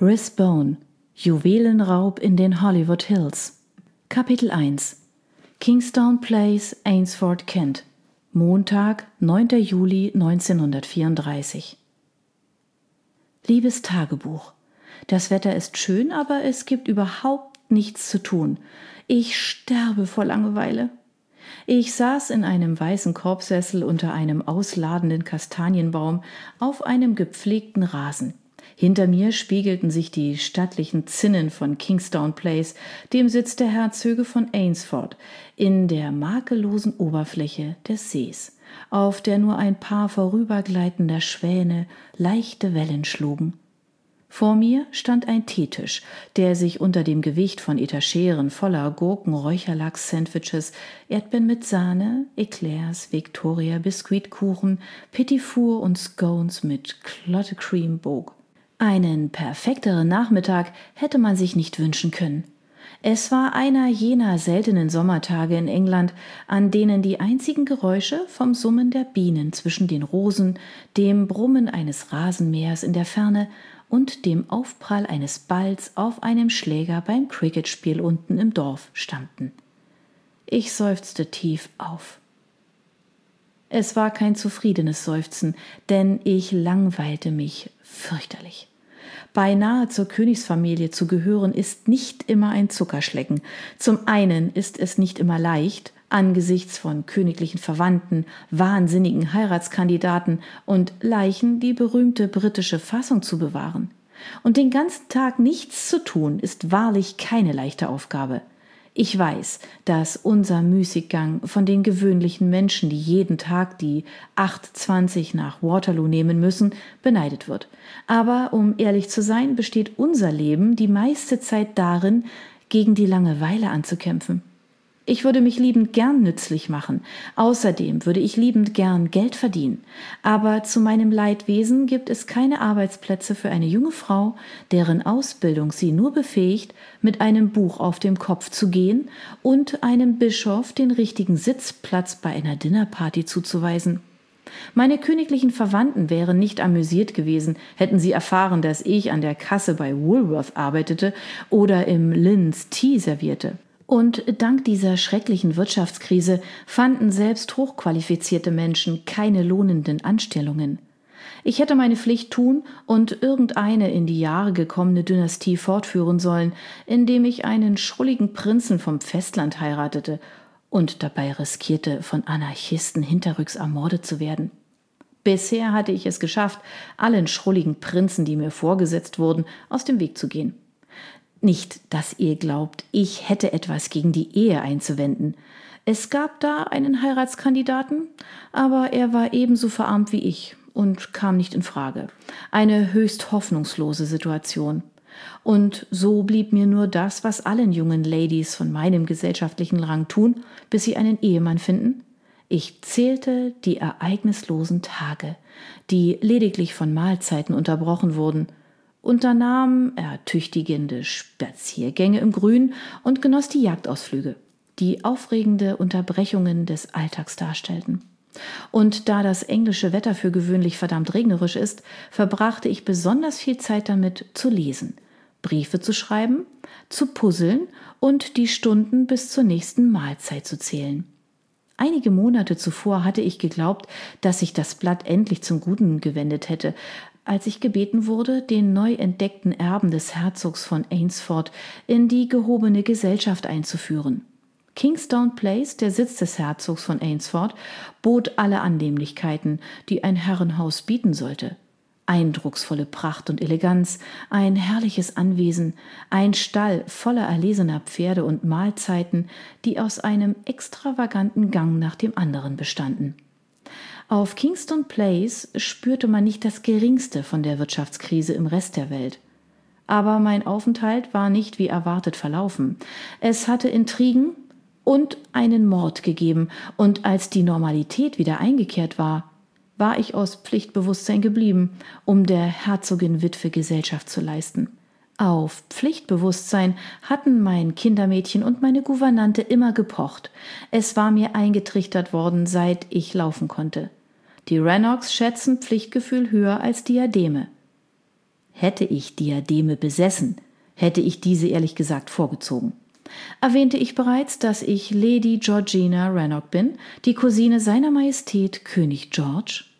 Rathbone – Juwelenraub in den Hollywood Hills. Kapitel 1 Kingstown Place, Ainsford, Kent. Montag, 9. Juli 1934. Liebes Tagebuch, das Wetter ist schön, aber es gibt überhaupt nichts zu tun. Ich sterbe vor Langeweile. Ich saß in einem weißen Korbsessel unter einem ausladenden Kastanienbaum auf einem gepflegten Rasen. Hinter mir spiegelten sich die stattlichen Zinnen von Kingstown Place, dem Sitz der Herzöge von Ainsford, in der makellosen Oberfläche des Sees, auf der nur ein paar vorübergleitender Schwäne leichte Wellen schlugen. Vor mir stand ein Teetisch, der sich unter dem Gewicht von Etageren voller Gurken, Räucherlachs-Sandwiches, Erdbeeren mit Sahne, Eclairs, Victoria-Biskuitkuchen, Petit Four und Scones mit Clotted Cream bog. Einen perfekteren Nachmittag hätte man sich nicht wünschen können. Es war einer jener seltenen Sommertage in England, an denen die einzigen Geräusche vom Summen der Bienen zwischen den Rosen, dem Brummen eines Rasenmähers in der Ferne und dem Aufprall eines Balls auf einem Schläger beim Cricketspiel unten im Dorf stammten. Ich seufzte tief auf. Es war kein zufriedenes Seufzen, denn ich langweilte mich fürchterlich. Beinahe zur Königsfamilie zu gehören, ist nicht immer ein Zuckerschlecken. Zum einen ist es nicht immer leicht, angesichts von königlichen Verwandten, wahnsinnigen Heiratskandidaten und Leichen die berühmte britische Fassung zu bewahren. Und den ganzen Tag nichts zu tun, ist wahrlich keine leichte Aufgabe. Ich weiß, dass unser Müßiggang von den gewöhnlichen Menschen, die jeden Tag die 8:20 nach Waterloo nehmen müssen, beneidet wird. Aber um ehrlich zu sein, besteht unser Leben die meiste Zeit darin, gegen die Langeweile anzukämpfen. Ich würde mich liebend gern nützlich machen. Außerdem würde ich liebend gern Geld verdienen. Aber zu meinem Leidwesen gibt es keine Arbeitsplätze für eine junge Frau, deren Ausbildung sie nur befähigt, mit einem Buch auf dem Kopf zu gehen und einem Bischof den richtigen Sitzplatz bei einer Dinnerparty zuzuweisen. Meine königlichen Verwandten wären nicht amüsiert gewesen, hätten sie erfahren, dass ich an der Kasse bei Woolworth arbeitete oder im Lynn's Tea servierte. Und dank dieser schrecklichen Wirtschaftskrise fanden selbst hochqualifizierte Menschen keine lohnenden Anstellungen. Ich hätte meine Pflicht tun und irgendeine in die Jahre gekommene Dynastie fortführen sollen, indem ich einen schrulligen Prinzen vom Festland heiratete und dabei riskierte, von Anarchisten hinterrücks ermordet zu werden. Bisher hatte ich es geschafft, allen schrulligen Prinzen, die mir vorgesetzt wurden, aus dem Weg zu gehen. Nicht, dass ihr glaubt, ich hätte etwas gegen die Ehe einzuwenden. Es gab da einen Heiratskandidaten, aber er war ebenso verarmt wie ich und kam nicht in Frage. Eine höchst hoffnungslose Situation. Und so blieb mir nur das, was allen jungen Ladies von meinem gesellschaftlichen Rang tun, bis sie einen Ehemann finden. Ich zählte die ereignislosen Tage, die lediglich von Mahlzeiten unterbrochen wurden, unternahm ertüchtigende Spaziergänge im Grün und genoss die Jagdausflüge, die aufregende Unterbrechungen des Alltags darstellten. Und da das englische Wetter für gewöhnlich verdammt regnerisch ist, verbrachte ich besonders viel Zeit damit, zu lesen, Briefe zu schreiben, zu puzzeln und die Stunden bis zur nächsten Mahlzeit zu zählen. Einige Monate zuvor hatte ich geglaubt, dass sich das Blatt endlich zum Guten gewendet hätte, als ich gebeten wurde, den neu entdeckten Erben des Herzogs von Ainsford in die gehobene Gesellschaft einzuführen. Kingstown Place, der Sitz des Herzogs von Ainsford, bot alle Annehmlichkeiten, die ein Herrenhaus bieten sollte. Eindrucksvolle Pracht und Eleganz, ein herrliches Anwesen, ein Stall voller erlesener Pferde und Mahlzeiten, die aus einem extravaganten Gang nach dem anderen bestanden. Auf Kingstown Place spürte man nicht das Geringste von der Wirtschaftskrise im Rest der Welt. Aber mein Aufenthalt war nicht wie erwartet verlaufen. Es hatte Intrigen und einen Mord gegeben, und als die Normalität wieder eingekehrt war, war ich aus Pflichtbewusstsein geblieben, um der Herzogin Witwe Gesellschaft zu leisten. Auf Pflichtbewusstsein hatten mein Kindermädchen und meine Gouvernante immer gepocht. Es war mir eingetrichtert worden, seit ich laufen konnte. Die Rannocks schätzen Pflichtgefühl höher als Diademe. Hätte ich Diademe besessen, hätte ich diese ehrlich gesagt vorgezogen. Erwähnte ich bereits, dass ich Lady Georgina Rannoch bin, die Cousine seiner Majestät König George?